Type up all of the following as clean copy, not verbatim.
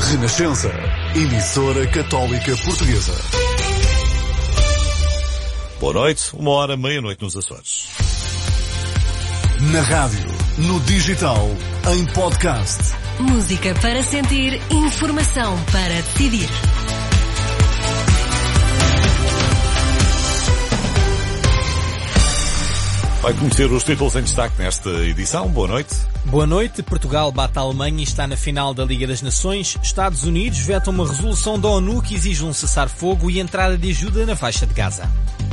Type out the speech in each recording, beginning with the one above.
Renascença, emissora católica portuguesa. Boa noite, 1h, nos Açores. Na rádio, no digital, em podcast. Música para sentir, informação para decidir. Vai conhecer os títulos em destaque nesta edição. Boa noite. Boa noite. Portugal bate a Alemanha e está na final da Liga das Nações. Estados Unidos vetam uma resolução da ONU que exige um cessar-fogo e entrada de ajuda na faixa de Gaza.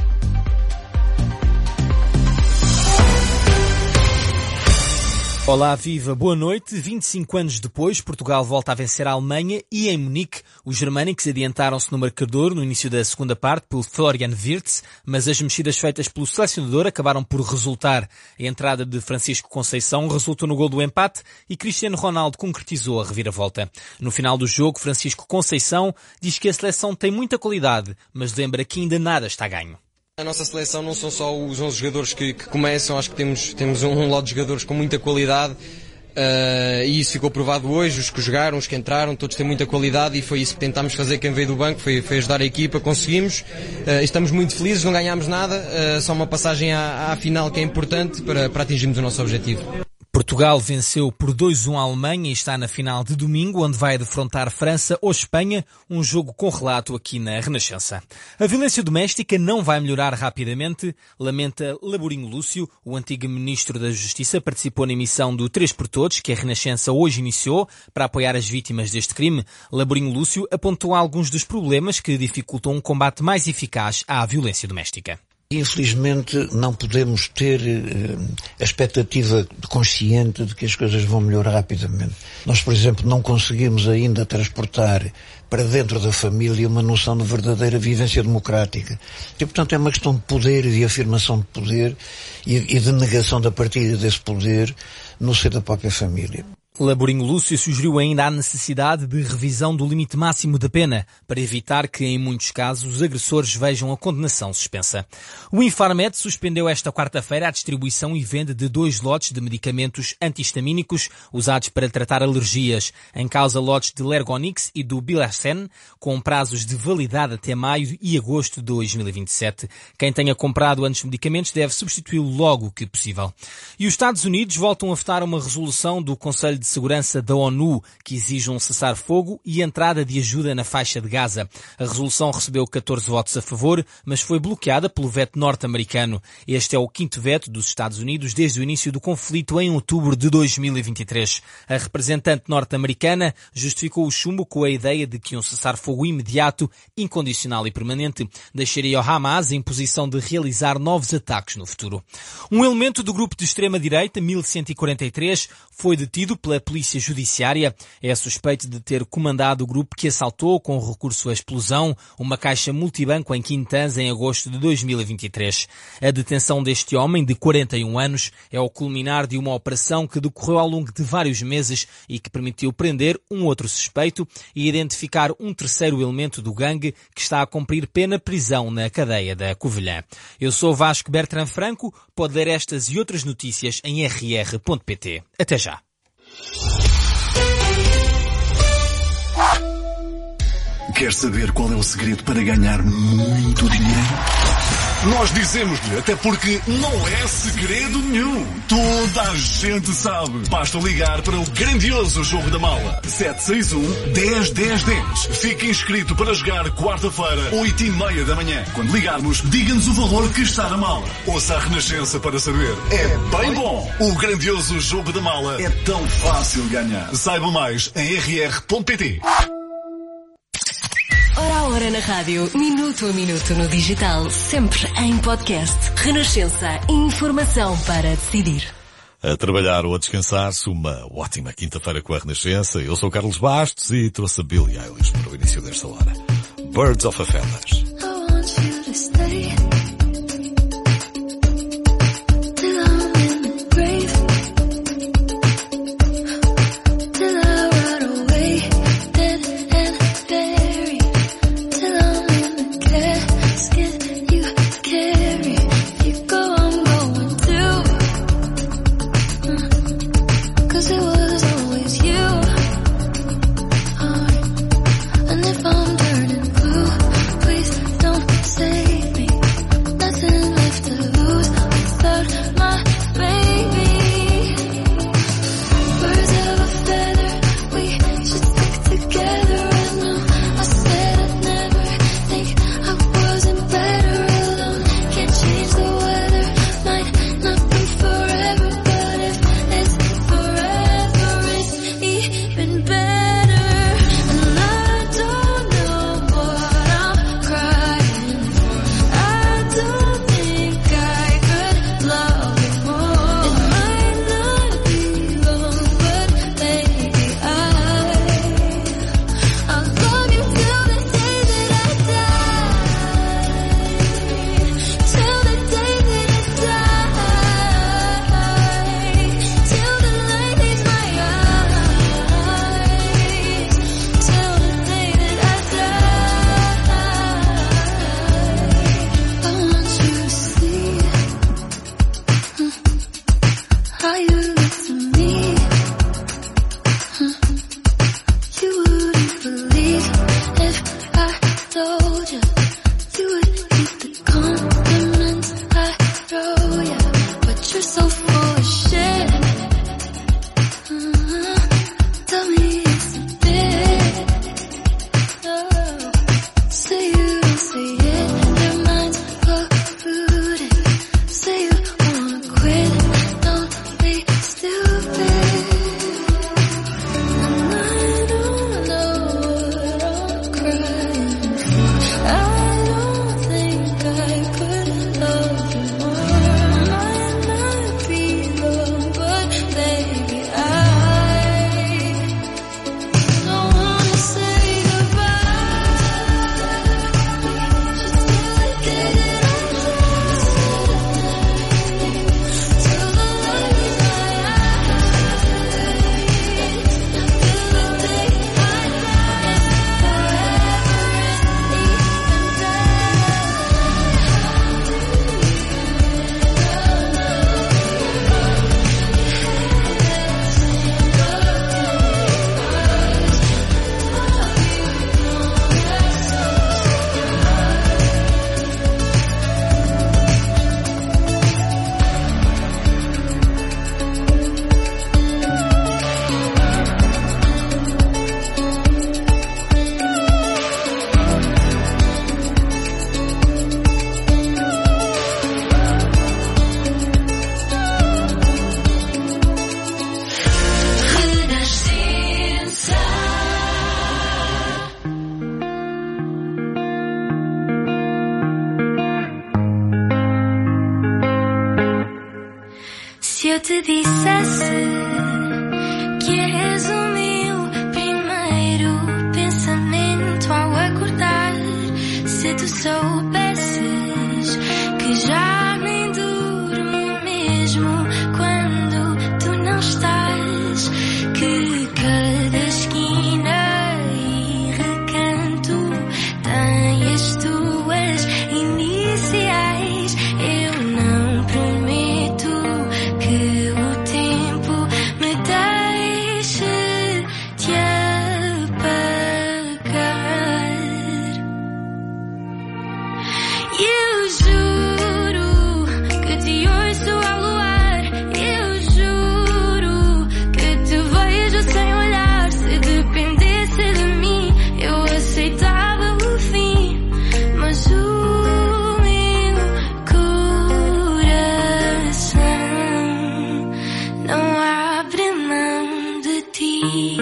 Olá, viva, boa noite. 25 anos depois, Portugal volta a vencer a Alemanha e em Munique, os germânicos adiantaram-se no marcador no início da segunda parte pelo Florian Wirtz, mas as mexidas feitas pelo selecionador acabaram por resultar. A entrada de Francisco Conceição resultou no gol do empate e Cristiano Ronaldo concretizou a reviravolta. No final do jogo, Francisco Conceição diz que a seleção tem muita qualidade, mas lembra que ainda nada está ganho. A nossa seleção não são só os 11 jogadores que começam, acho que temos um lote de jogadores com muita qualidade e isso ficou provado hoje, os que jogaram, os que entraram, todos têm muita qualidade e foi isso que tentámos fazer quem veio do banco, foi ajudar a equipa, conseguimos, estamos muito felizes, não ganhámos nada, só uma passagem à final que é importante para atingirmos o nosso objetivo. Portugal venceu por 2-1 a Alemanha e está na final de domingo, onde vai defrontar França ou Espanha, um jogo com relato aqui na Renascença. A violência doméstica não vai melhorar rapidamente, lamenta Laborinho Lúcio, o antigo Ministro da Justiça, participou na emissão do 3 por Todos, que a Renascença hoje iniciou, para apoiar as vítimas deste crime. Laborinho Lúcio apontou alguns dos problemas que dificultam um combate mais eficaz à violência doméstica. Infelizmente não podemos ter a expectativa consciente de que as coisas vão melhorar rapidamente. Nós, por exemplo, não conseguimos ainda transportar para dentro da família uma noção de verdadeira vivência democrática. E, portanto, é uma questão de poder e de afirmação de poder e de negação da partilha desse poder no seio da própria família. Laborinho Lúcio sugeriu ainda a necessidade de revisão do limite máximo da pena, para evitar que, em muitos casos, os agressores vejam a condenação suspensa. O Infarmed suspendeu esta quarta-feira a distribuição e venda de 2 lotes de medicamentos antihistamínicos usados para tratar alergias, em causa lotes de Lergonix e do Bilacen, com prazos de validade até maio e agosto de 2027. Quem tenha comprado antes medicamentos deve substituí-lo logo que possível. E os Estados Unidos voltam a votar uma resolução do Conselho de Segurança da ONU que exige um cessar-fogo e entrada de ajuda na faixa de Gaza. A resolução recebeu 14 votos a favor, mas foi bloqueada pelo veto norte-americano. Este é o 5º veto dos Estados Unidos desde o início do conflito em outubro de 2023. A representante norte-americana justificou o chumbo com a ideia de que um cessar-fogo imediato, incondicional e permanente deixaria ao Hamas em posição de realizar novos ataques no futuro. Um elemento do grupo de extrema-direita, 1143, foi detido pela Polícia Judiciária. É suspeito de ter comandado o grupo que assaltou, com recurso à explosão, uma caixa multibanco em Quintans em agosto de 2023. A detenção deste homem, de 41 anos, é o culminar de uma operação que decorreu ao longo de vários meses e que permitiu prender um outro suspeito e identificar um terceiro elemento do gangue que está a cumprir pena prisão na cadeia da Covilhã. Eu sou Vasco Bertrand Franco, pode ler estas e outras notícias em rr.pt. Até já. Quer saber qual é o segredo para ganhar muito dinheiro? Nós dizemos-lhe, até porque não é segredo nenhum. Toda a gente sabe. Basta ligar para o grandioso Jogo da Mala. 761-10-10-10. Fique inscrito para jogar quarta-feira, 8h30 da manhã. Quando ligarmos, diga-nos o valor que está na mala. Ouça a Renascença para saber. É bem bom. O grandioso Jogo da Mala é tão fácil de ganhar. Saiba mais em rr.pt. Hora na rádio, minuto a minuto no digital, sempre em podcast. Renascença, informação para decidir. A trabalhar ou a descansar-se, uma ótima quinta-feira com a Renascença. Eu sou Carlos Bastos e trouxe a Billie Eilish para o início desta hora. Birds of a Feather. Cause it was always you. te dissesse que és o meu primeiro pensamento ao acordar, se tu soubesses que já nem durmo mesmo quando tu não estás, que cada esquina e recanto tem as tuas iniciais. Eu não prometo que o tempo me deixe te apagar. Eu juro que te ouço ao luar. Eu juro que te vejo sem olhar. Se dependesse de mim, eu aceitava o fim, mas o meu coração não abre mão de ti.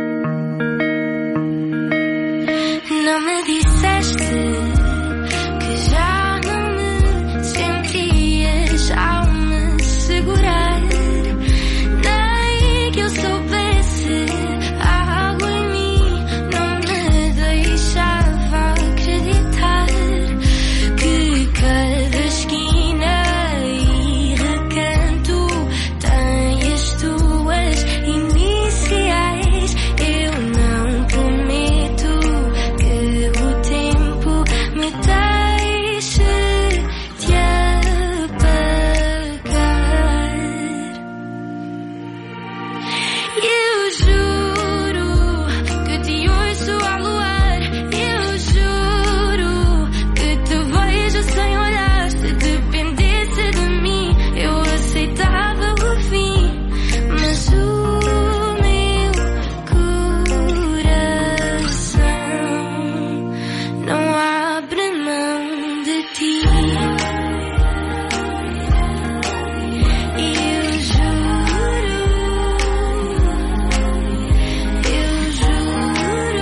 Não me disseste que já não me sentias ao me segurar, nem que eu soubesse algo em mim não me deixava acreditar que cada esquina e recanto tem as tuas iniciais. Eu não prometo que o tempo me deixe te apagar. Eu juro que te ouço ao luar. Eu juro que te vejo sem olhar. Se dependesse de mim, eu aceitava o fim, mas o meu coração não abre mão de ti. Eu juro, eu juro,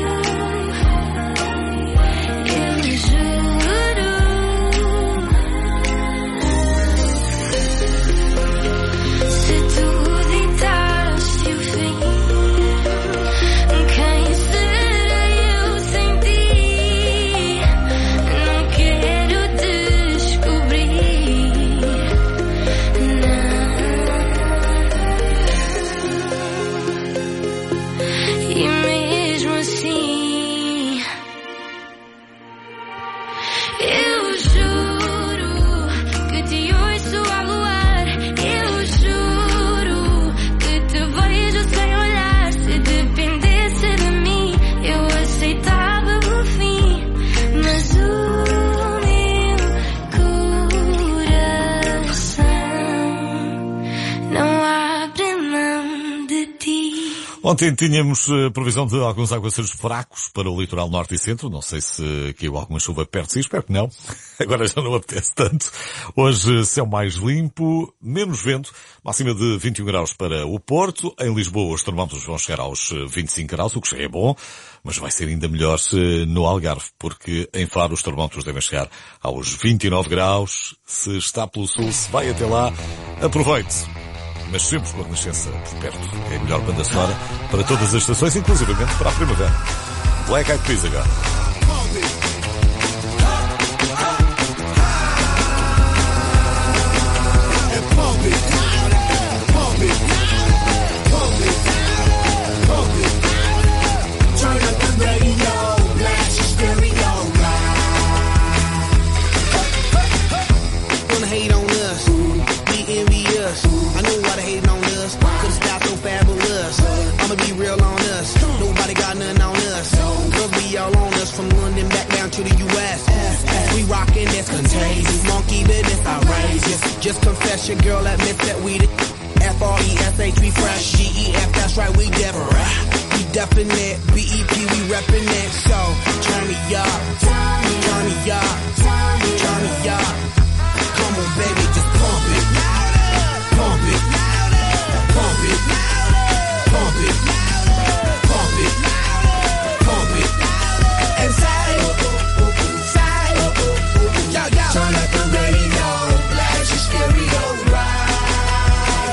eu juro. Se tu ditaste o fim, quem serei eu sem ti? Não quero descobrir, não. E mesmo assim, eu juro que te ouço ao luar. Eu juro que te vejo sem olhar. Se dependesse de mim, eu aceitava o fim, mas o meu coração não abre mão de ti. Ontem tínhamos previsão de alguns aguaceiros fracos para o litoral norte e centro. Não sei se caiu alguma chuva perto de si, espero que não. Agora já não apetece tanto. Hoje céu mais limpo, menos vento, máxima de 21 graus para o Porto. Em Lisboa os termómetros vão chegar aos 25 graus, o que já é bom, mas vai ser ainda melhor no Algarve, porque em Faro os termómetros devem chegar aos 29 graus. Se está pelo sul, se vai até lá, aproveite. Mas sempre com a Renascença por perto. É a melhor banda sonora para todas as estações, inclusivamente para a primavera. Black Eyed Peas agora. Just confess your girl admits that we the F-R-E-S-H, we fresh. G-E-F, that's right, we Deborah. We definite, B-E-P, we reppin' it. So, turn me up, turn me up, turn me up. Come on, baby, just pump it, pump it, pump it, pump it, pump it, pump it. And side, yo, yo. Turn up the radio, blast your stereo right.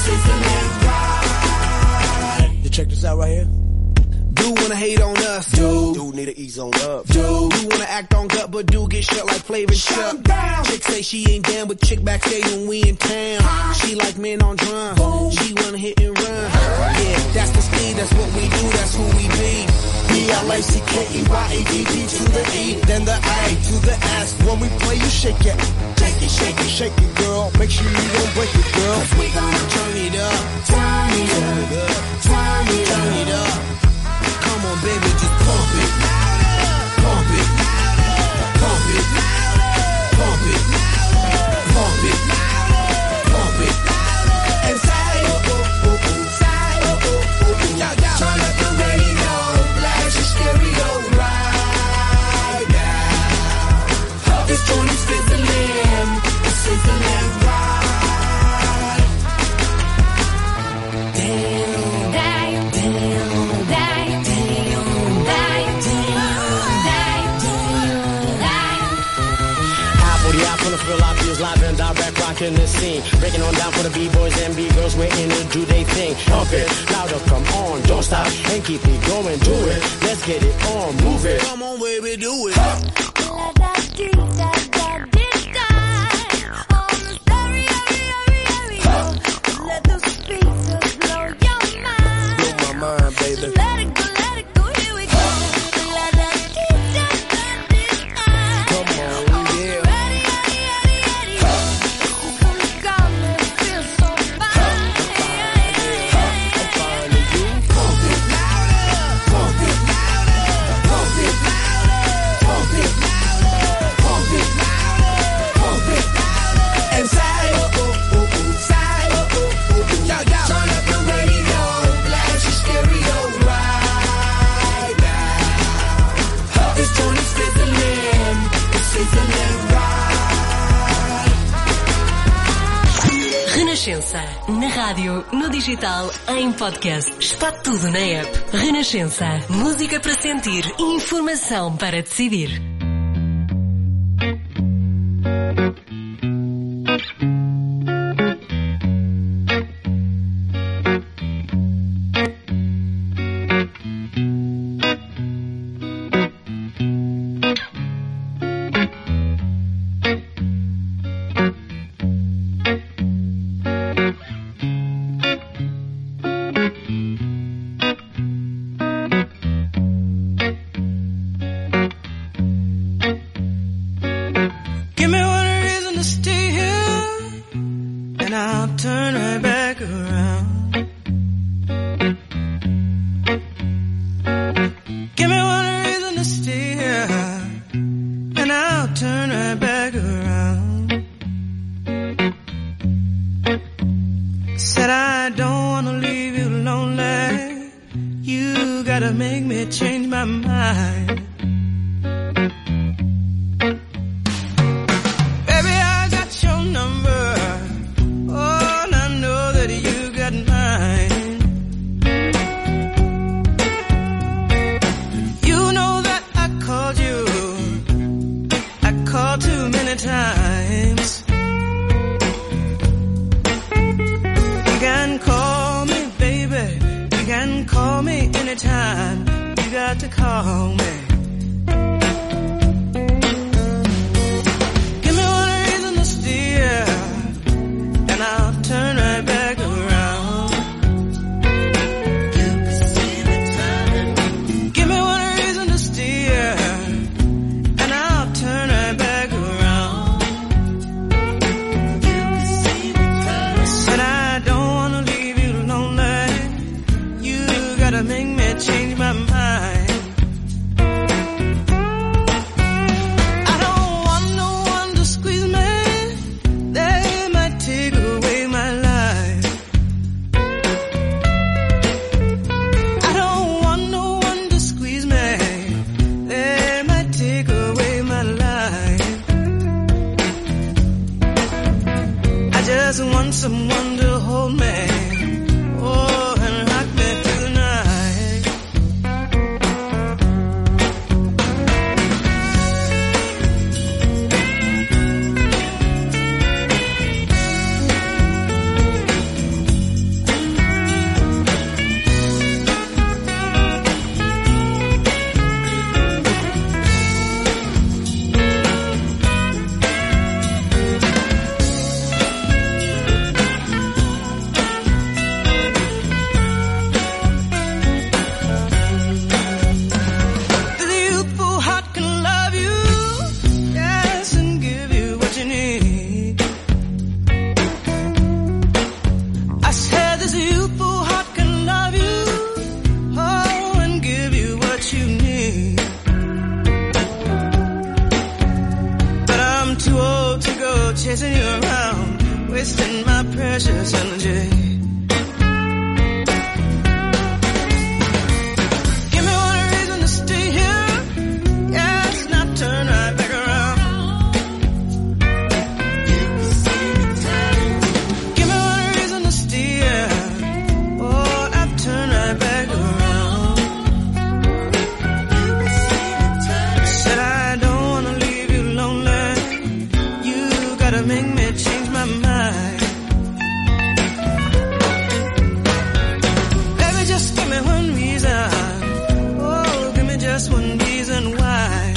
sizzling right. You check this out right here. Do wanna hate on us, do need to ease on up, do wanna act on gut, but do get shut like Flavor Chuck. Chick say she ain't down, but chick backstage when we in town. She like men on drum, she wanna hit and run. Yeah, that's the speed, that's what we do, that's who we be. B-L-A-C-K-E-Y-A-D-D to the E, then the A to the S. When we play, you shake it, shake it, shake it, shake it, girl. Make sure you don't break it, girl. 'Cause we gonna turn it up, turn it up, turn it up. Come on, baby, just pump it, pump it, pump it, pump it, pump it, pump it, and say, turn up the radio, blast your stereo right now. This joint is sizzling, it's sizzling right. Damn. Philadelphia's live and direct, rocking the scene. Breaking on down for the B-boys and B-girls, waiting to do they thing. Pump it, louder, come on, don't stop, and keep it going, do it. Let's get it on, move it. Come on, baby, do it. Let the speakers blow your mind. Blow my mind, baby. Let it go, here we go. Let that DJ Come on, yeah. ready. Come got me, feel so fine. I'm fine with you. Pump it louder, pump it louder, pump it louder, pump it louder, pump it louder, pump it louder, and say, turn up the radio, blast your stereo right now. This joint is sizzling, it's sizzling right. Renascença. Na rádio, no digital, em podcast. Está tudo na app. Renascença. Música para sentir e informação para decidir. Give me one reason to stay here, and I'll turn right back around. Give me one reason to stay here, and I'll turn right back around. Said I don't wanna leave you lonely. You gotta make me change my mind. Baby, I got your number. Oh, and I know that you got mine. You know that I called you. I called too many times. You can call me, baby. You can call me anytime. You got to call me. Give me one reason to steer, and I'll turn right back around. Give me one reason to steer, and I'll turn right back around. Said I don't wanna leave you lonely. You gotta make me change my mind. chasing you around, wasting my precious energy. Give me one reason to stay here. Yes, now turn right back around. Give me one reason to stay here. Oh, now turn right back around. Said I don't wanna leave you lonely. You gotta make me change my mind. Baby, just give me one reason. Oh, give me just one reason why.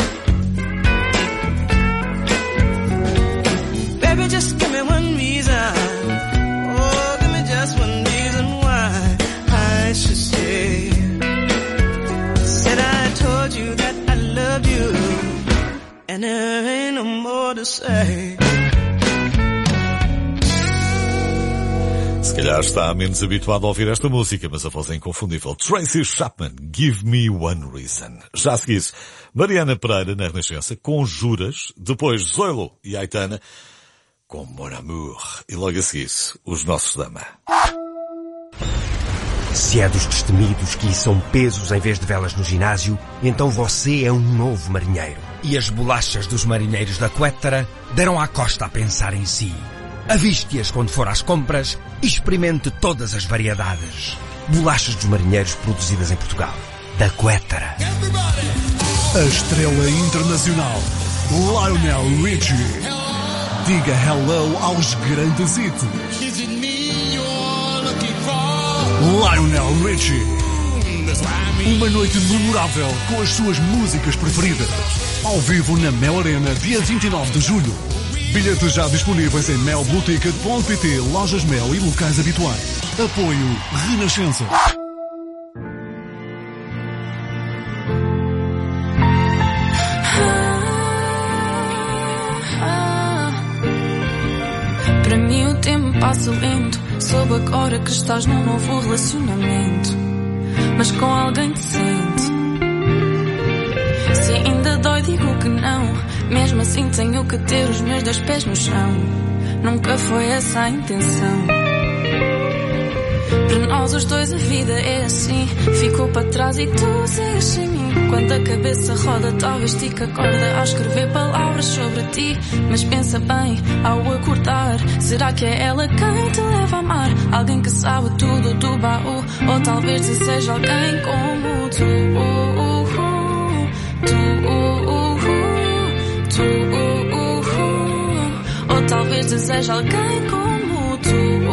Baby, just give me one reason. Oh, give me just one reason why I should stay. Said I told you that I loved you, and there ain't no more to say. Se calhar está menos habituado a ouvir esta música, mas a voz é inconfundível. Tracy Chapman, Give Me One Reason. Já a seguir, Mariana Pereira na Renascença, com Juras. Depois, Zoilo e Aitana, com Mon Amour. E logo a seguir, Os Nossos Dama. Se é dos destemidos que são pesos em vez de velas no ginásio, então você é um novo marinheiro. E as bolachas dos marinheiros da Quétara deram à costa a pensar em si. Aviste-as quando for às compras e experimente todas as variedades. Bolachas dos marinheiros produzidas em Portugal. Da Quétara. A estrela internacional, Lionel Richie. Diga hello aos grandes hits. Lionel Richie. Uma noite memorável com as suas músicas preferidas. Ao vivo na Mel Arena, dia 29 de julho. Bilhetes já disponíveis em melblueticket.pt, lojas Mel e locais habituais. Apoio Renascença. Para mim o tempo passa lento. Soube agora que estás num novo relacionamento, mas com alguém decente. Se ainda dói digo que não. Mesmo assim tenho que ter os meus 2 pés no chão. Nunca foi essa a intenção. Para nós os dois a vida é assim. Ficou para trás e tu segues sem mim. Quando a cabeça roda talvez tique a corda a escrever palavras sobre ti. Mas pensa bem ao acordar, será que é ela quem te leva a amar? Alguém que sabe tudo do baú, ou talvez deseja alguém como tu. Ou talvez deseja alguém como tu.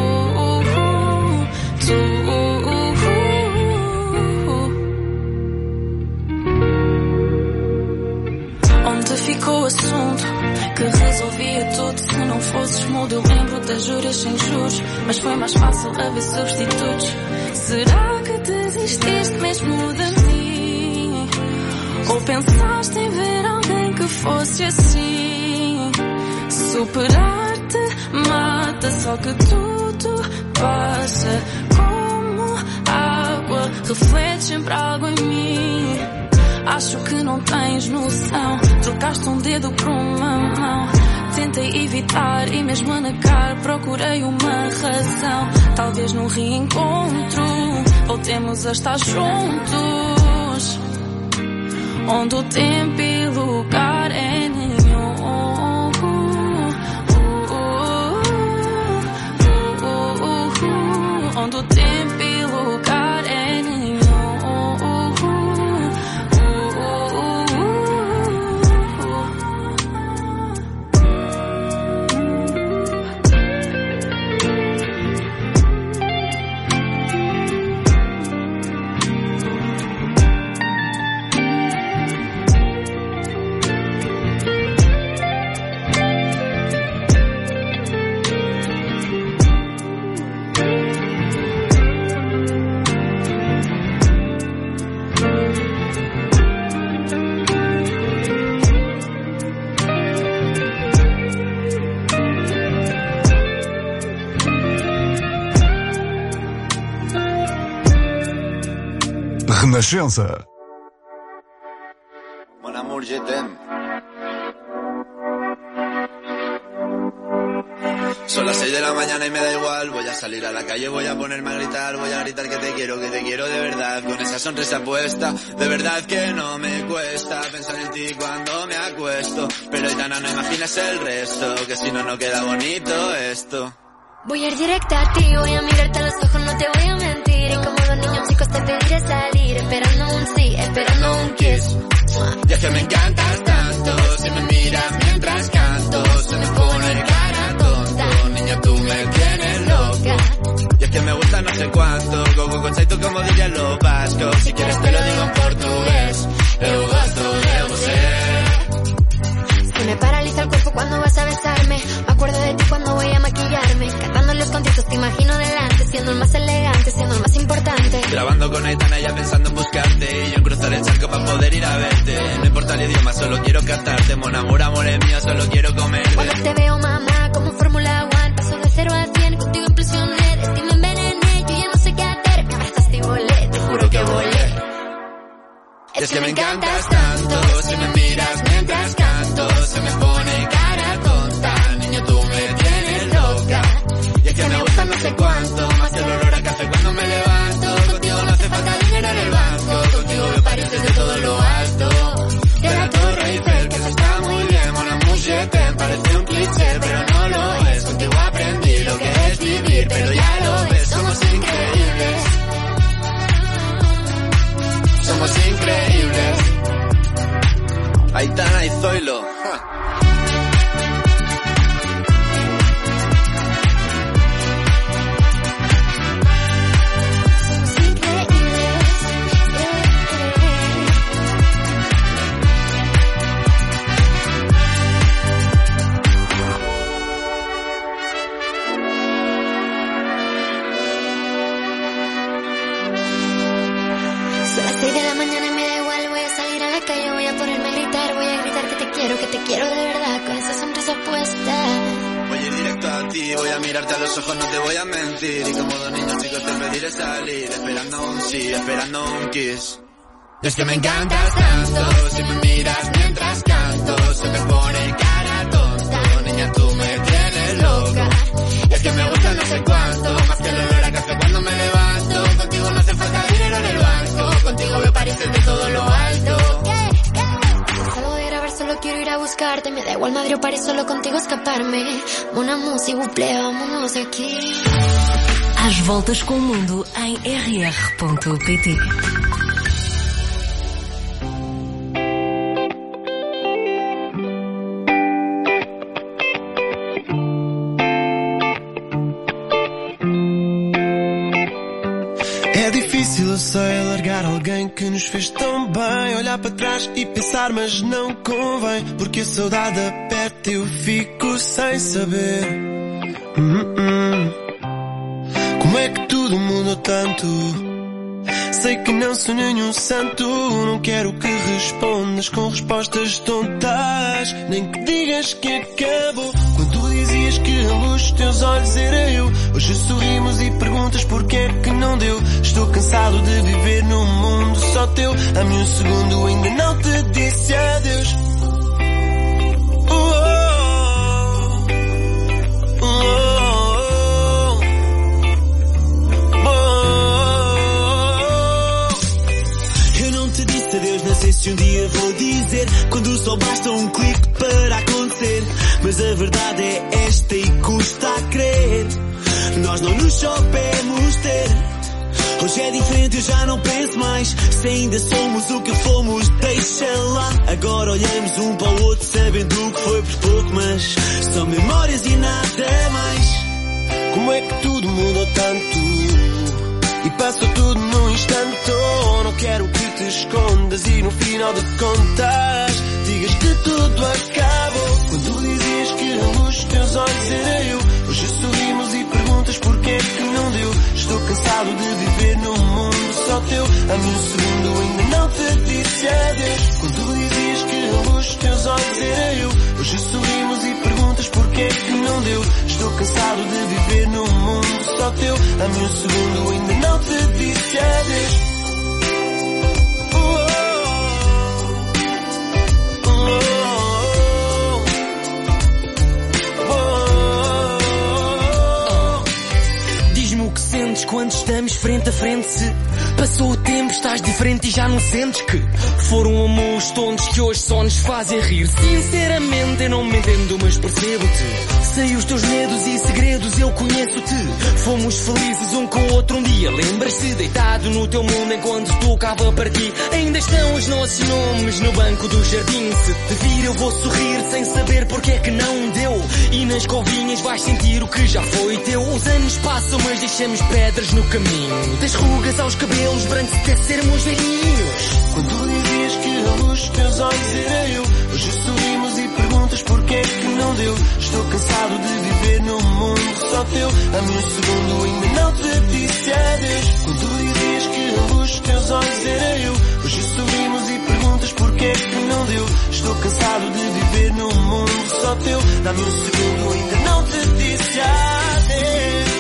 Onde ficou o assunto que resolvia tudo? Se não fosses mudo, eu lembro das juras sem juros, mas foi mais fácil haver substitutos. Será que desististe mesmo de mim? Ou pensaste em ver alguém que fosse assim? Superar-te mata, só que tudo passa como água, reflete sempre algo em mim. Acho que não tens noção, trocaste um dedo por uma mão. Tentei evitar e mesmo a negar procurei uma razão. Talvez num reencontro voltemos a estar juntos, onde o tempo e lugar é nenhum. Onde o tempo e lugar é nenhum. Renascença. Mon amour, je t'aime. Son las 6 de la mañana y me da igual. Voy a salir a la calle, voy a ponerme a gritar. Voy a gritar que te quiero de verdad. Con esa sonrisa puesta, de verdad que no me cuesta pensar en ti cuando me acuesto. Pero Aitana, no imaginas el resto, que si no, no queda bonito esto. Voy a ir directa a ti, voy a mirarte a los ojos, no te voy a mentir. Y como los niños chicos te pediré salir, esperando un sí, esperando un kiss. Y es que me encantas tanto, si me miras mientras canto, se me pone cara tonta. Niña, tú me tienes loca. Y es que me gusta no sé cuánto, go conceito como dirían los vascos. Si quieres te lo digo en portugués, eu gosto de você. Se me paraliza el cuerpo cuando vas a besarme. Me acuerdo de ti cuando voy a maquillarme. Cantando los conciertos te imagino delante, siendo el más elegante, siendo el más importante. Grabando con Aitana ya pensando en buscarte, y yo en cruzar el charco para poder ir a verte. No importa el idioma, solo quiero cantarte. Mon amor, amor es mío, solo quiero comerte. Cuando te veo, mamá, como Fórmula 1, paso de 0 a 100, contigo implosioné. De ti me envenené, yo ya no sé qué hacer. Me abrazaste y volé, te juro que volé. Es que me encantas tanto, si me miras mientras canto, se me pone cara tonta. Niño, tú me tienes loca. Y es que me gusta no sé cuánto, más el olor a café cuando me levanto. Contigo no hace falta dinero en el banco, contigo me pareces de todo lo alto. De la Torre Eiffel, que eso está muy bien, mon amour, je t'aime, parece un cliché, pero no lo es. Contigo aprendí lo que es vivir, pero ya lo ves, somos increíbles. Somos increíbles. Aitana y Zoilo. Que te quiero de verdad, con esa sonrisa puesta. Voy a ir directo a ti, voy a mirarte a los ojos, no te voy a mentir. Y como dos niños chicos te pediré salir, esperando un sí, esperando un kiss. Y es que me encantas tanto, si me miras mientras canto, se me pone cara tonta. Niña, tú me tienes loca. Y es que me gusta no sé cuánto, más que el olor a café cuando me levanto. Contigo no hace falta dinero en el banco, contigo me pareces de todo lo alto. Solo quiero ir a buscarte, me da igual Madrid o París, solo contigo escaparme. Mon amour, s'il vous plaît, vámonos aqui. Às voltas com o mundo em rr.pt. É difícil, eu sei, alargar alguém que nos fez tão bem. Olhar para trás e pensar, mas não convém. Porque a saudade aperta e eu fico sem saber. Como é que tudo mudou tanto? Sei que não sou nenhum santo. Não quero que respondas com respostas tontas, nem que digas que acabou. Quando tu dizias que a luz dos teus olhos era eu, hoje sorrimos e perguntas porque é que não deu. Estou cansado de viver num mundo só teu. Dá-me um segundo, ainda não te disse adeus. Adeus, não sei se um dia vou dizer, quando só basta um clique para acontecer. Mas a verdade é esta e custa a crer, nós não nos soubemos ter. Hoje é diferente, eu já não penso mais. Se ainda somos o que fomos, deixa lá. Agora olhamos um para o outro sabendo o que foi por pouco, mas são memórias e nada mais. Como é que tudo mudou tanto e passou tudo num instante? Oh, não quero que te escondas e no final de contas digas que tudo acabou. Quando dizias que a luz dos teus olhos era eu, hoje sorrimos e perguntas porque é que não deu. Estou cansado de viver num mundo só teu. A um segundo, ainda não te disse adeus. Quando dizias que a luz dos teus olhos era eu, hoje sorrimos e perguntas porque é que não deu. Estou cansado de viver num mundo só teu. A um segundo, ainda não te disse adeus. estamos frente a frente. Se passou o tempo, estás diferente e já não sentes que foram amores tontos que hoje só nos fazem rir. Sinceramente eu não me entendo, mas percebo-te. Sei os teus medos e segredos, eu conheço-te. Fomos felizes um com o outro um dia. Lembras-te, deitado no teu mundo enquanto tocava para ti. Ainda estão os nossos nomes no banco do jardim. Se te vir eu vou sorrir sem saber porque é que não deu. E nas covinhas vais sentir o que já foi teu. Os anos passam mas deixamos pedras no caminho. Das rugas aos cabelos brancos até sermos velhinhos. Quando dizias que a luz dos teus olhos era eu, hoje sorrimos e perguntas porque é que não deu. Estou cansado de viver num mundo só teu. A meu segundo ainda não te disse adeus. Quando dizias que a luz dos teus olhos era eu, hoje sorrimos e perguntas porque é que não deu. Estou cansado de viver num mundo só teu. Dá-me um segundo ainda não te disse adeus.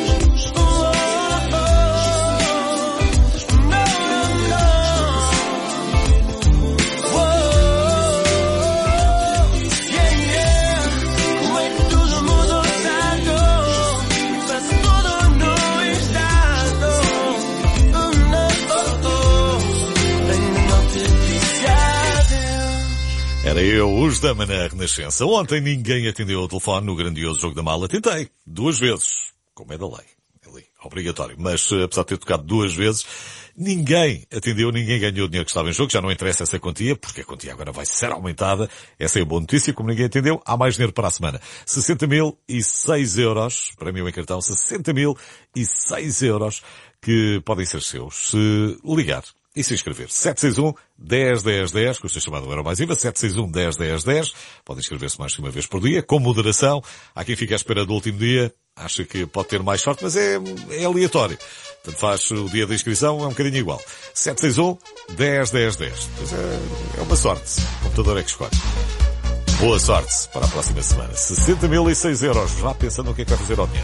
Era eu, os Dama na Renascença. Ontem ninguém atendeu ao telefone no grandioso Jogo da Mala. Tentei 2 vezes, como é da lei. É ali, obrigatório. Mas, apesar de ter tocado 2 vezes, ninguém atendeu, ninguém ganhou o dinheiro que estava em jogo. Já não interessa essa quantia, porque a quantia agora vai ser aumentada. Essa é a boa notícia. Como ninguém atendeu, há mais dinheiro para a semana. 60.006 euros, para mim em cartão, 60.006 euros que podem ser seus se ligar e se inscrever. 761-10-10-10, custa chamada um euro mais IVA, 761-10-10-10. Podem inscrever-se mais de uma vez por dia, com moderação. Há quem fique à espera do último dia, acha que pode ter mais sorte, mas é aleatório. Portanto, faz o dia da inscrição, é um bocadinho igual. 761-10-10-10. Pois é uma sorte. O computador é que escolhe. Boa sorte para a próxima semana. 60.006 euros. Já pensando no que é que vai fazer ao dinheiro.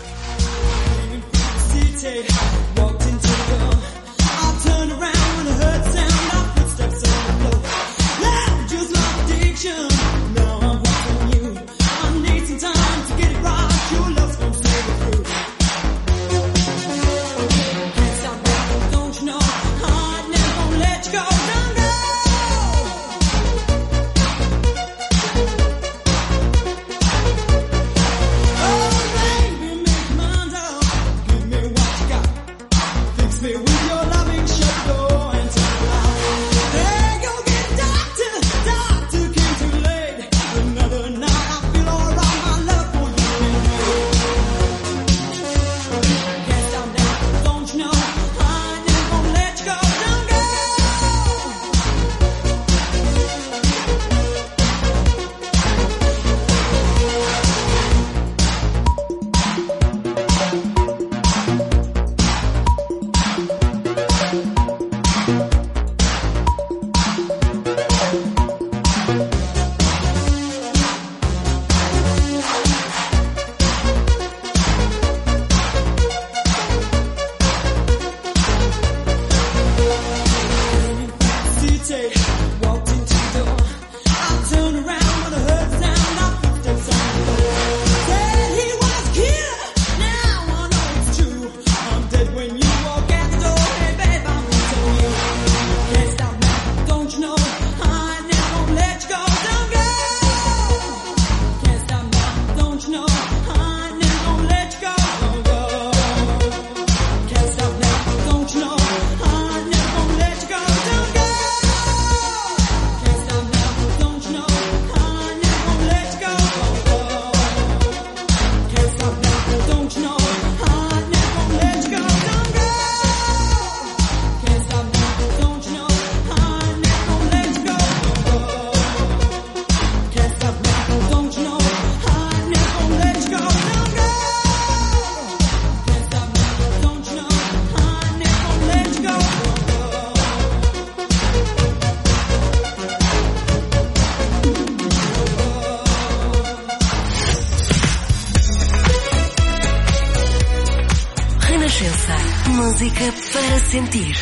Música para sentir.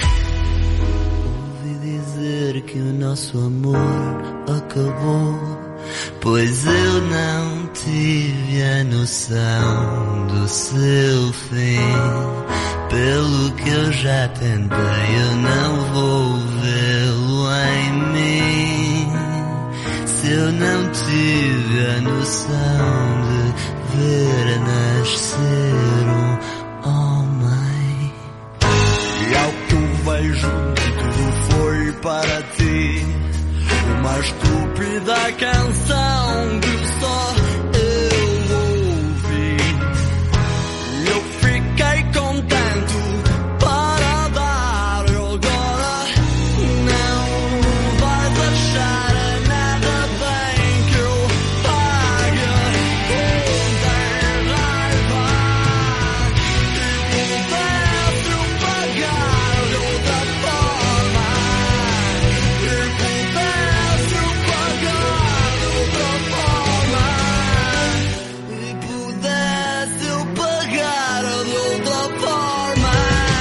Ouvi dizer que o nosso amor acabou, pois eu não tive a noção do seu fim. Pelo que eu já tentei, eu não vou vê-lo em mim. Se eu não tive a noção de ver nascer um homem. E ao que eu vejo, tudo foi para ti uma estúpida canção que só eu ouvi. Eu fiquei contente para dar, agora não vais achar nada bem que eu pague com raiva. E pudesse eu pagar de outra forma. E pudesse eu pagar de outra forma. E pudesse eu pagar de outra forma.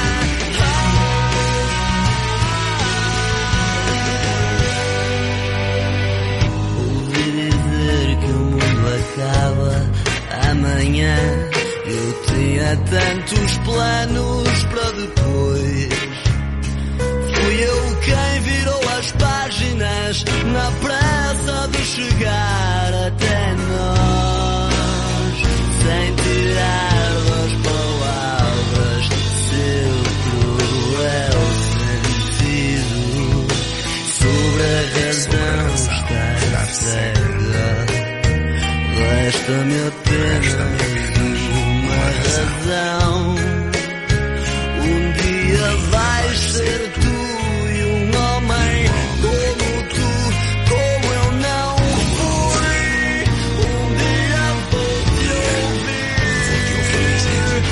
Ouvi dizer que o mundo acaba amanhã. Eu tinha tantos planos para depois. Fui eu quem virou as páginas na pressa de chegar até nós, sem tirar das palavras seu cruel sentido. Sobre a razão estar cega, resta-me apenas uma razão. Um dia vais ser tu e um homem como tu, como eu não fui. Um dia vou-te ouvir dizer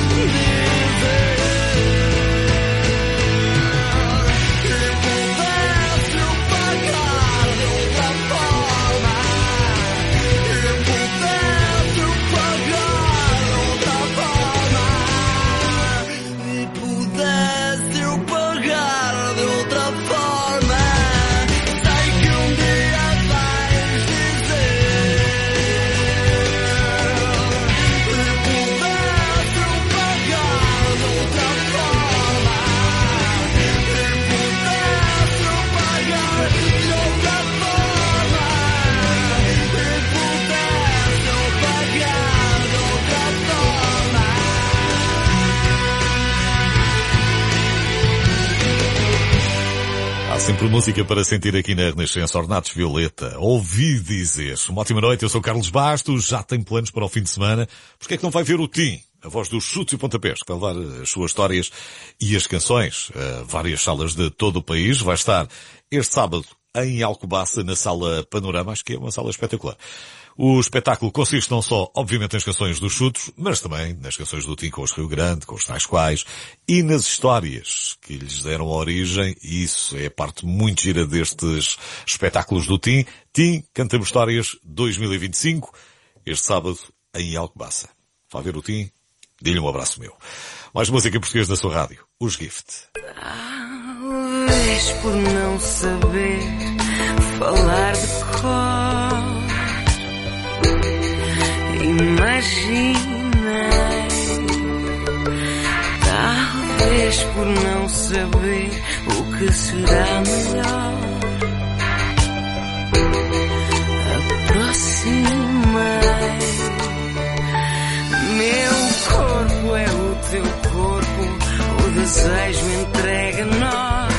que pudesse eu pagar de outra forma. Que pudesse eu pagar de outra forma. E pudesse eu pagar de outra forma. Sei que um dia vais dizer que pudesse eu pagar de outra forma. Que pudesse eu pagar de outra forma. Que pudesse eu pagar de outra forma. Há sempre música para sentir aqui na Renascença. Ornatos Violeta, ouvi dizer. Uma ótima noite, eu sou Carlos Bastos, já tem planos para o fim de semana. Porque é que não vai ver o Tim, a voz dos chutes e pontapés, que vai levar as suas histórias e as canções a várias salas de todo o país. Vai estar este sábado em Alcobaça, na Sala Panorama, acho que é uma sala espetacular. O espetáculo consiste não só, obviamente, nas canções dos chutos, mas também nas canções do Tim com os Rio Grande, com os tais quais, e nas histórias que lhes deram origem, e isso é a parte muito gira destes espetáculos do Tim. Tim, Cantamos Histórias 2025, este sábado em Alcobaça. Vai ver o Tim? Dê-lhe um abraço meu. Mais música em português na sua rádio, os Gift. Talvez por não saber falar de cor, imaginei. Talvez por não saber o que será melhor, aproximei. Meu corpo é o teu corpo, o desejo entrega a nós.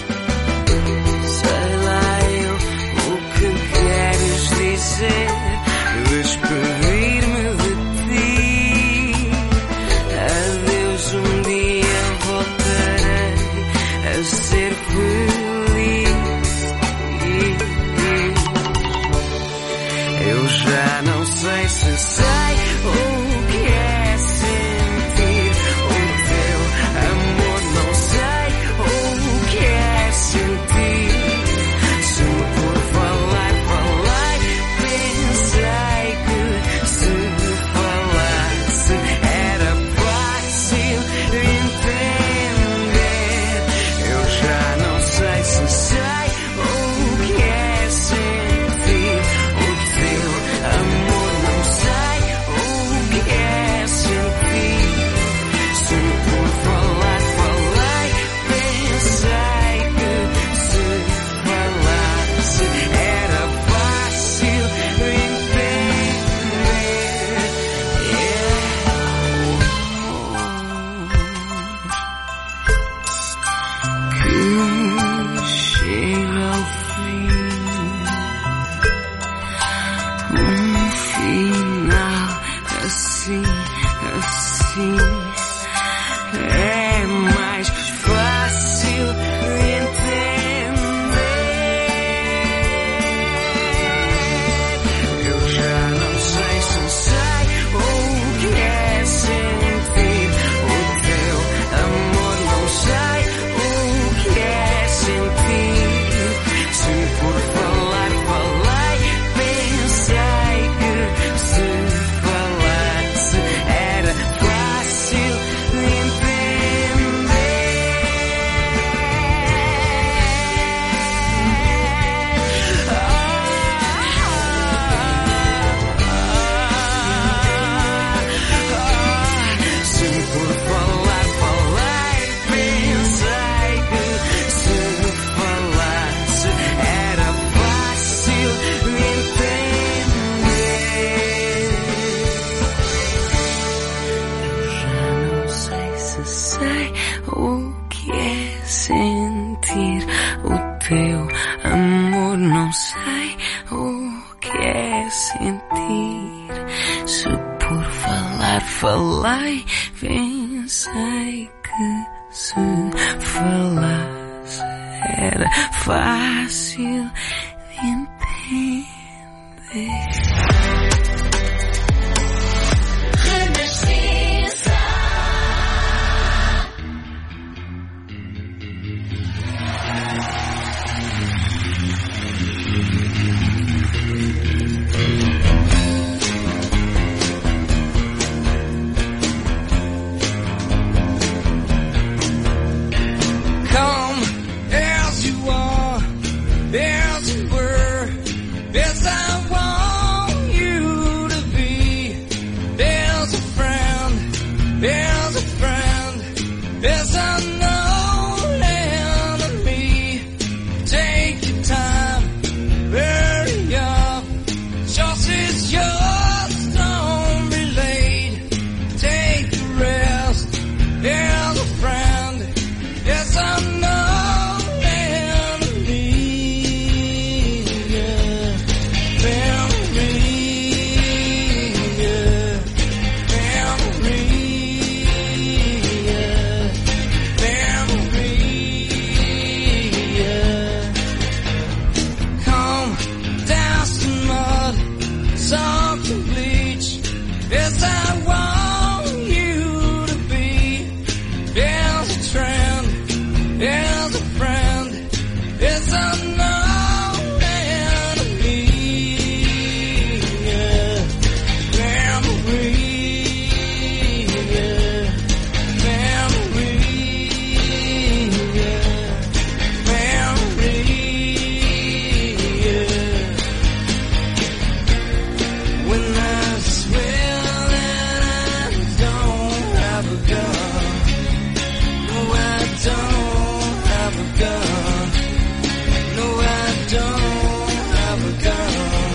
Sei lá eu o que queres dizer, despedir-me de ti. Adeus, um dia voltarei a ser feliz. Eu já não sei se sei o que é sentir o teu amor, não sei. falei, pensei que se falasse era fácil de entender. Renascença. Come as you are, as you were, as I want you to be. There's a friend, there's an old enemy. Take your time, hurry up, just as yours, don't be late. Take a rest, there's a friend, there's an old enemy. Yeah. Memory, yeah. Memory, yeah. Memory, yeah. Come, douse some mud, some bleach. Yes, I want you to be. There's a trend, there's a friend, there's an old enemy. Yeah. Memory, yeah. Memory, yeah. Memory, yeah. When I swear that I don't have a gun, no, I don't have a gun, no, I don't have a gun.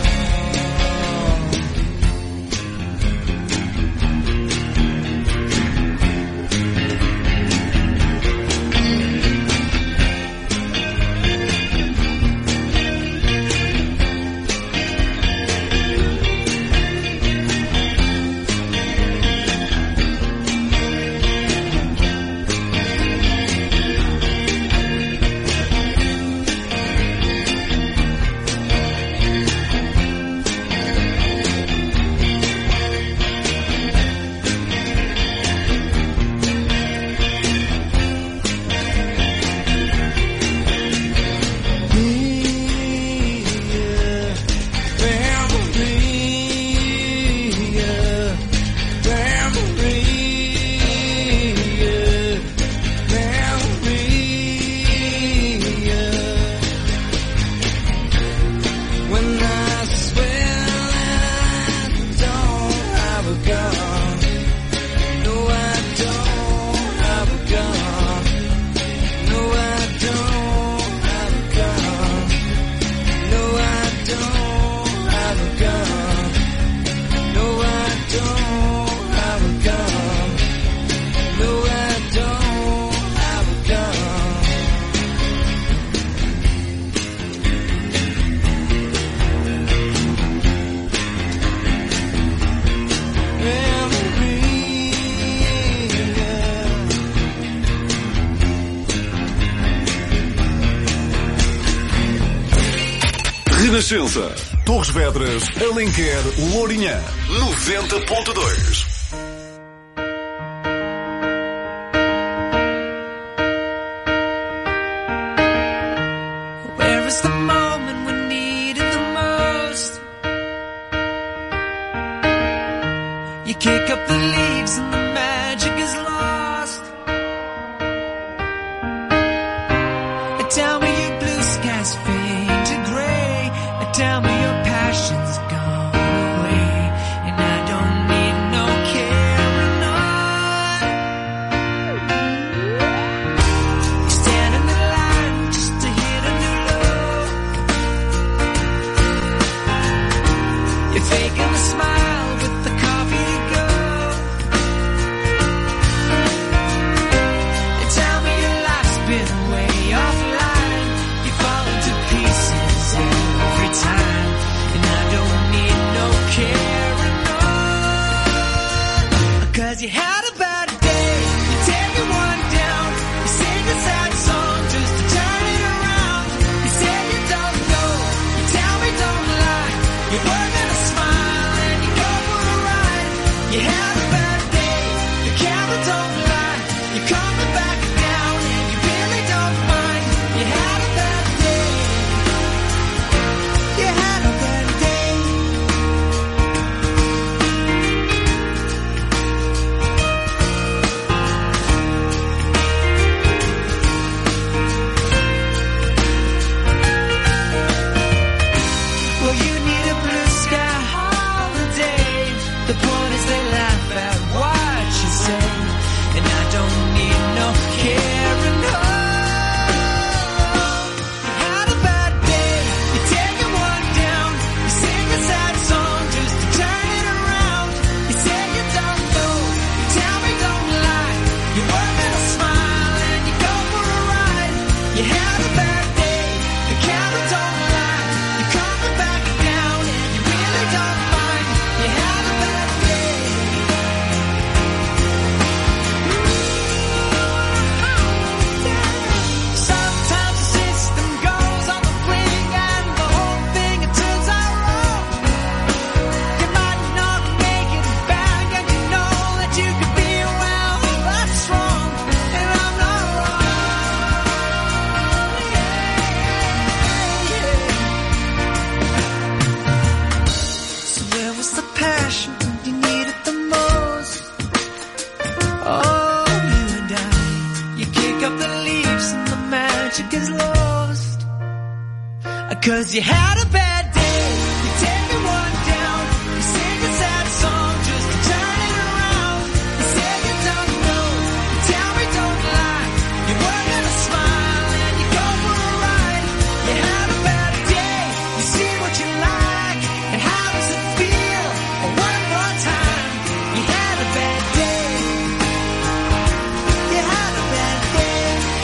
Renascença. Torres Vedras, Alenquer, Lourinhã. 90.2. Where is the moment we need it the most? You kick up the leaves and the magic is lost. Tell me your blue skies fade to gray. Tell me your passion's gone away. And I don't need no carrying on. You stand in the light just to hit a new low. You had a bad day, the camera don't lie. You're coming back down and you really don't mind. You had a bad day. Sometimes the system goes on the wing and the whole thing it turns out wrong. You might not make it back and you know that you could be well. That's wrong and I'm not wrong. So where was the passion when you needed the most? Oh, you and I, you kick up the leaves and the magic is lost. 'Cause you had a bad day, you take me one down, you sing a sad song just to turn it around. You say you don't know, you tell me don't lie. You were gonna smile and you go for a ride. You had a bad day, you see what you like, and how does it feel? Oh, one more time, you had a bad day. You had a bad day.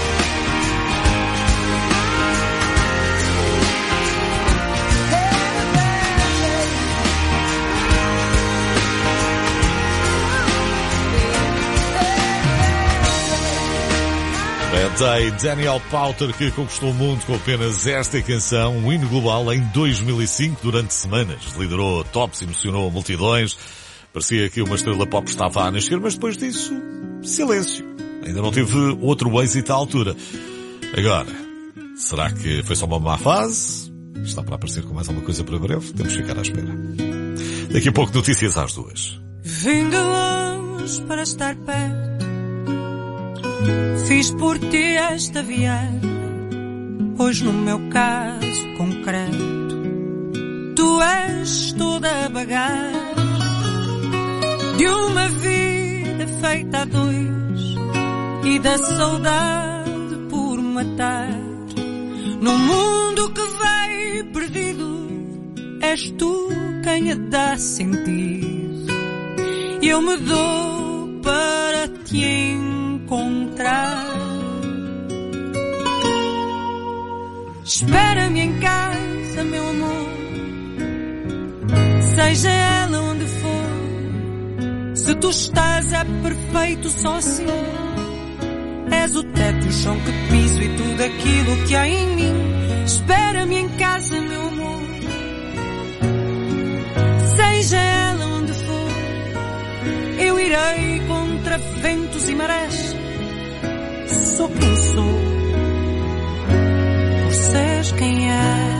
Bad Day, Daniel Powter, que conquistou o mundo com apenas esta canção, um hino global em 2005, durante semanas. Liderou tops, emocionou multidões. Parecia que uma estrela pop estava a nascer, mas depois disso, silêncio. Ainda não teve outro êxito à altura. Agora, será que foi só uma má fase? Está para aparecer com mais alguma coisa para breve? Temos que ficar à espera. Daqui a pouco, notícias às 2. Vim de longe para estar perto. Fiz por ti esta viagem. Hoje no meu caso concreto, tu és toda a bagagem de uma vida feita a dois e da saudade por matar. No mundo que veio perdido, és tu quem a dá sentido. E eu me dou para te encontrar. Espera-me em casa, meu amor, seja ela onde for. Se tu estás é perfeito só assim. És o teto, o chão que piso e tudo aquilo que há em mim. Espera-me em casa, meu amor, seja ela onde for. Eu irei contra ventos e marés. Sou quem sou, por seres quem és.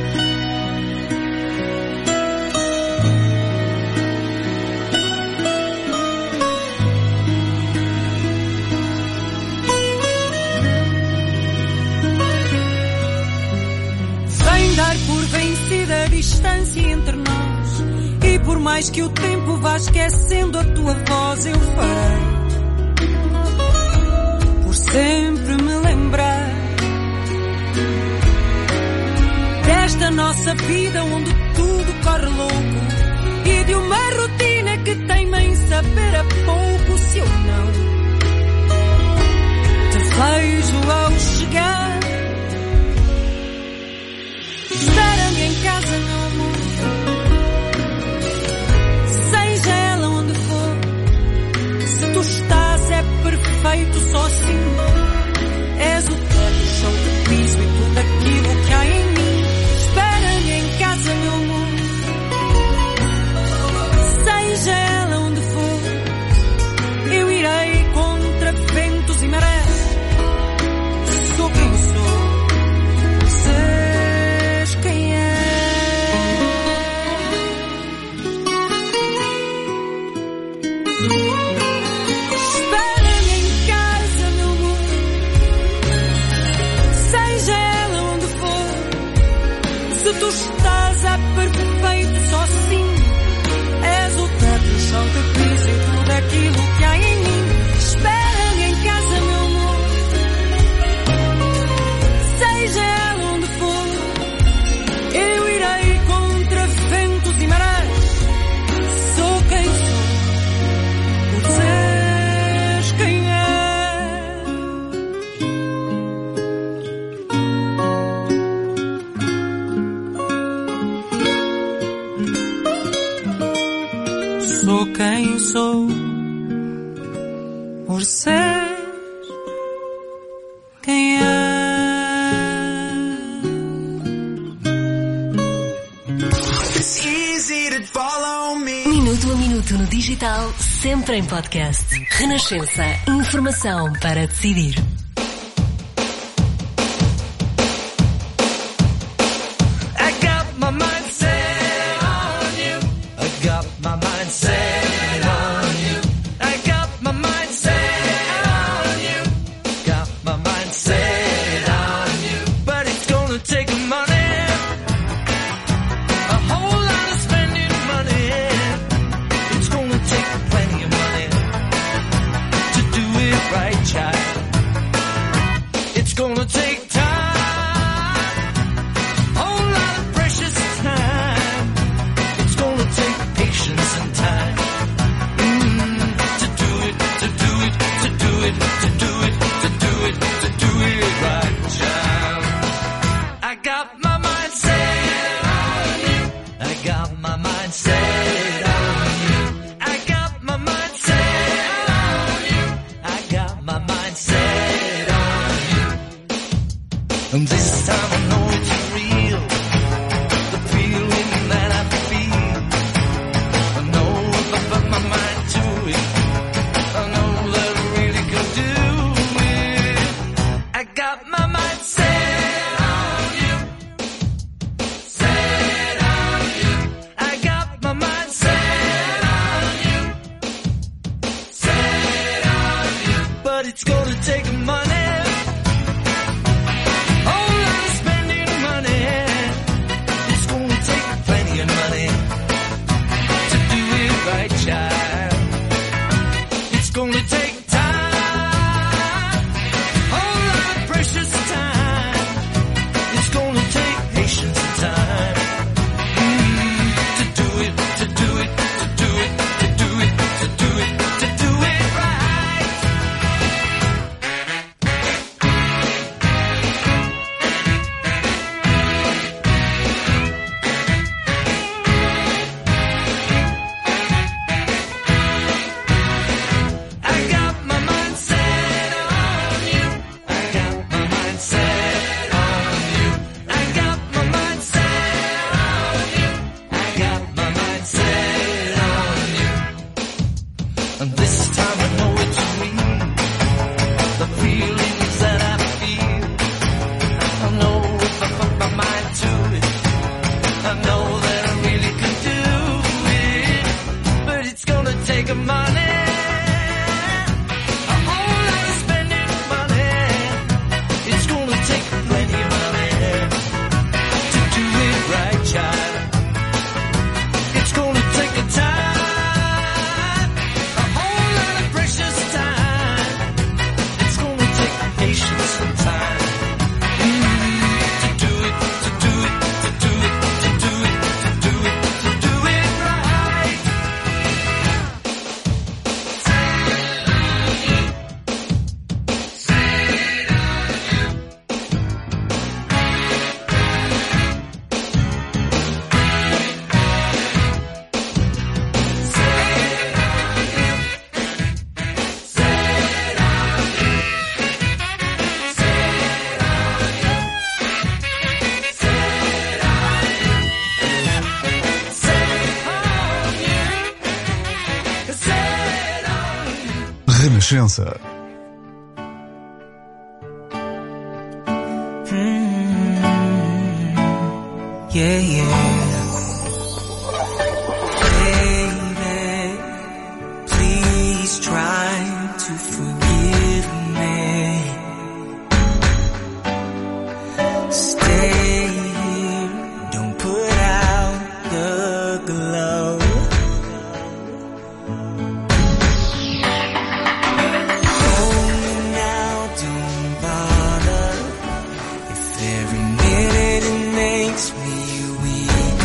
Dar por vencida a distância entre nós, e por mais que o tempo vá esquecendo a tua voz, eu farei por sempre me lembrar desta nossa vida onde tudo corre louco, e de uma rotina que teima em saber a pouco. Se eu não te vejo ao chegar, espera-me em casa, meu amor, seja ela onde for. Se tu estás é perfeito só assim. És o teto, o chão que piso e tudo aquilo que há em mim. Espera-me em casa, meu amor, seja ela onde for. Eu irei contra ventos e marés. Sou quem sou, quem é. Espera-me em casa, meu amor, seja ela onde for. Se tu estás é perfeito só assim. És o teto, o chão que piso e tudo aquilo que há em mim. Espera-me em casa, meu amor, seja ela onde for. Eu irei contra ventos e marés. Sou quem sou, por seres quem é. quem sou, por ser quem é. Minuto a minuto no digital, sempre em podcast. Renascença. Informação para decidir. I got my mind set on you. I got my mind set on you. I got my mind set on you. Got my mind set on you. But it's gonna take money. A whole lot of spending money. It's gonna take plenty of money to do it right, child. It's gonna take time. And this time I know it's real, the feeling that I feel. I know if I put my mind to it, I know that I really can do it. I got my mind set on you, set on you. I got my mind set on you, set on you. But it's gonna take money. Renascença. Yeah, yeah. Baby, please try to forgive me. Stay here, don't put out the glow. Every minute it makes me weak.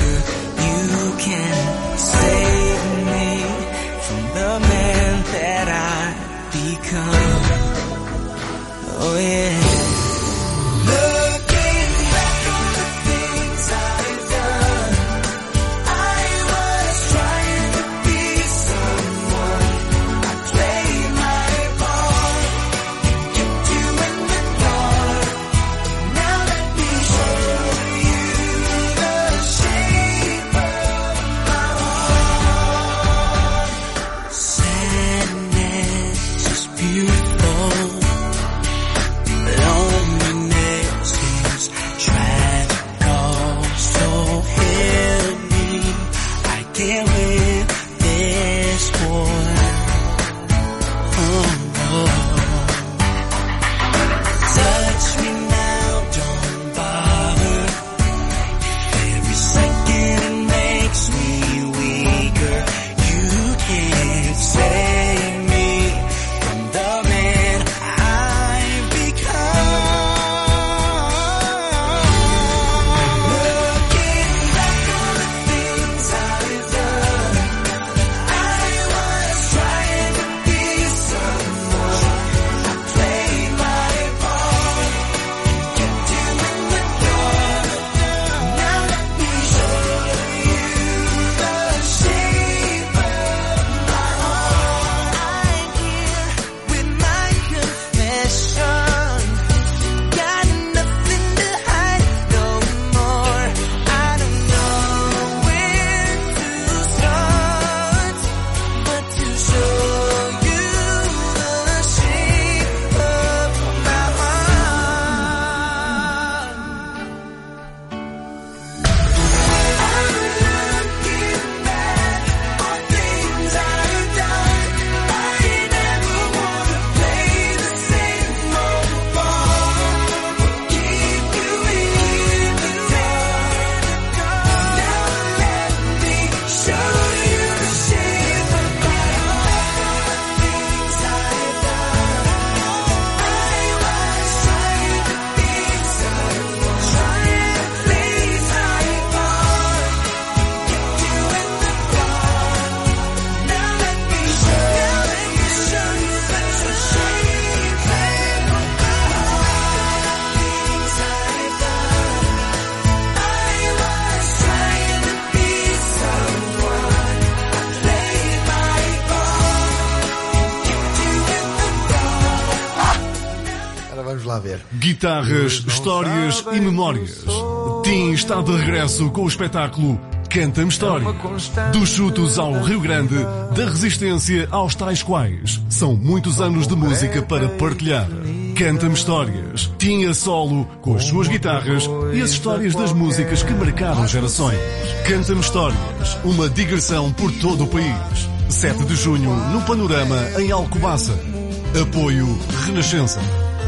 dizer. Guitarras, histórias e memórias. Tim está de regresso com o espetáculo Canta-me História. Dos chutos ao Rio Grande, da resistência aos tais quais. São muitos anos de música para partilhar. Canta-me Histórias. Tim a solo, com as suas guitarras e as histórias das músicas que marcaram gerações. Canta-me Histórias. Uma digressão por todo o país. 7 de junho, no Panorama, em Alcobaça. Apoio Renascença.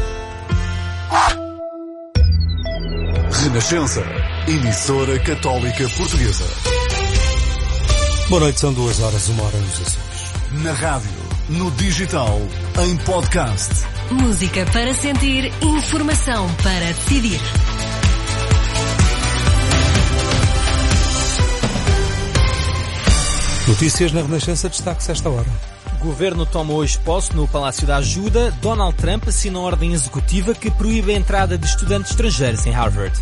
Renascença. Emissora Católica Portuguesa. Boa noite, são 2 horas, 1 hora nos Açores. Na rádio, no digital, em podcast. Música para sentir, informação para decidir. Notícias na Renascença, destaques esta hora. O governo toma hoje posse no Palácio da Ajuda. Donald Trump assina uma ordem executiva que proíbe a entrada de estudantes estrangeiros em Harvard.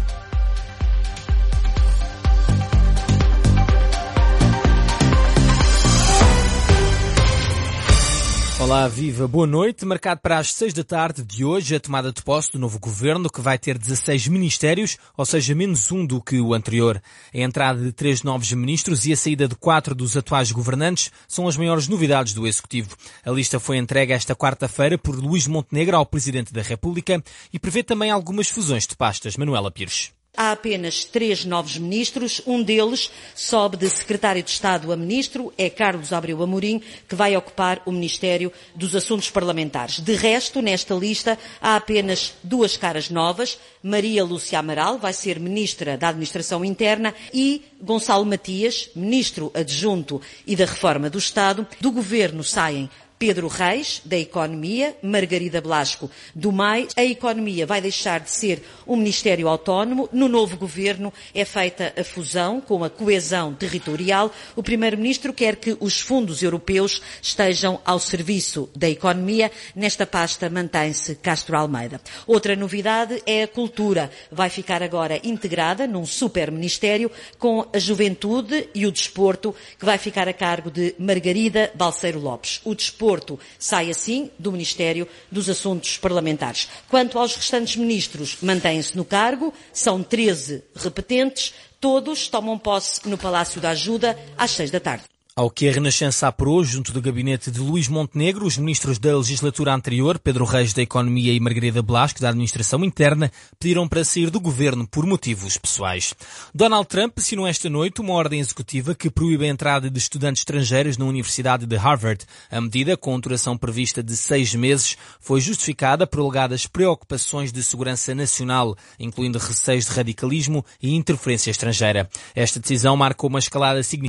Olá, viva, boa noite. Marcado para as 6 da tarde de hoje a tomada de posse do novo governo, que vai ter 16 ministérios, ou seja, menos um do que o anterior. A entrada de 3 novos ministros e a saída de 4 dos atuais governantes são as maiores novidades do Executivo. A lista foi entregue esta quarta-feira por Luís Montenegro ao Presidente da República e prevê também algumas fusões de pastas. Manuela Pires. Há apenas 3 novos ministros, um deles sobe de secretário de Estado a ministro, é Carlos Abreu Amorim, que vai ocupar o Ministério dos Assuntos Parlamentares. De resto, nesta lista, há apenas 2 caras novas. Maria Lúcia Amaral vai ser ministra da Administração Interna e Gonçalo Matias, ministro adjunto e da Reforma do Estado. Do Governo saem Pedro Reis, da Economia, Margarida Blasco, do MAI. A Economia vai deixar de ser um Ministério autónomo. No novo governo é feita a fusão com a coesão territorial. O Primeiro-Ministro quer que os fundos europeus estejam ao serviço da Economia. Nesta pasta mantém-se Castro Almeida. Outra novidade é a cultura. Vai ficar agora integrada num super-ministério com a juventude e o desporto, que vai ficar a cargo de Margarida Balseiro Lopes. O desporto sai assim do Ministério dos Assuntos Parlamentares. Quanto aos restantes ministros, mantêm-se no cargo, são 13 repetentes, todos tomam posse no Palácio da Ajuda às 6 da tarde. Ao que a Renascença apurou, junto do gabinete de Luís Montenegro, os ministros da legislatura anterior, Pedro Reis da Economia e Margarida Blasco da Administração Interna, pediram para sair do governo por motivos pessoais. Donald Trump assinou esta noite uma ordem executiva que proíbe a entrada de estudantes estrangeiros na Universidade de Harvard. A medida, com duração prevista de 6 meses, foi justificada por alegadas preocupações de segurança nacional, incluindo receios de radicalismo e interferência estrangeira. Esta decisão marcou uma escalada significativa